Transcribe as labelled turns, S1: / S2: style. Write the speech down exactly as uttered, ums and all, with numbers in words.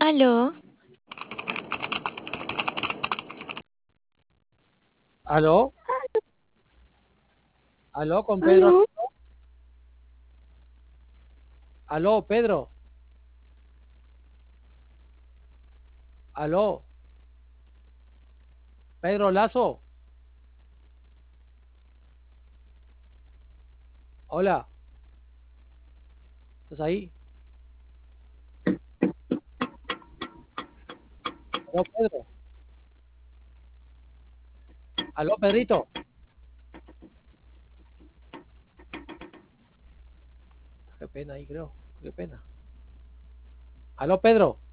S1: Aló,
S2: ¿Aló? ¿Aló con Pedro?
S1: aló,
S2: ¿Aló, Pedro? ¿Aló? ¿Pedro Lazo? Hola, ¿estás ahí? ¿Aló, Pedro? ¿Aló, Pedrito? Qué pena ahí, creo. Qué pena. ¿Aló, Pedro?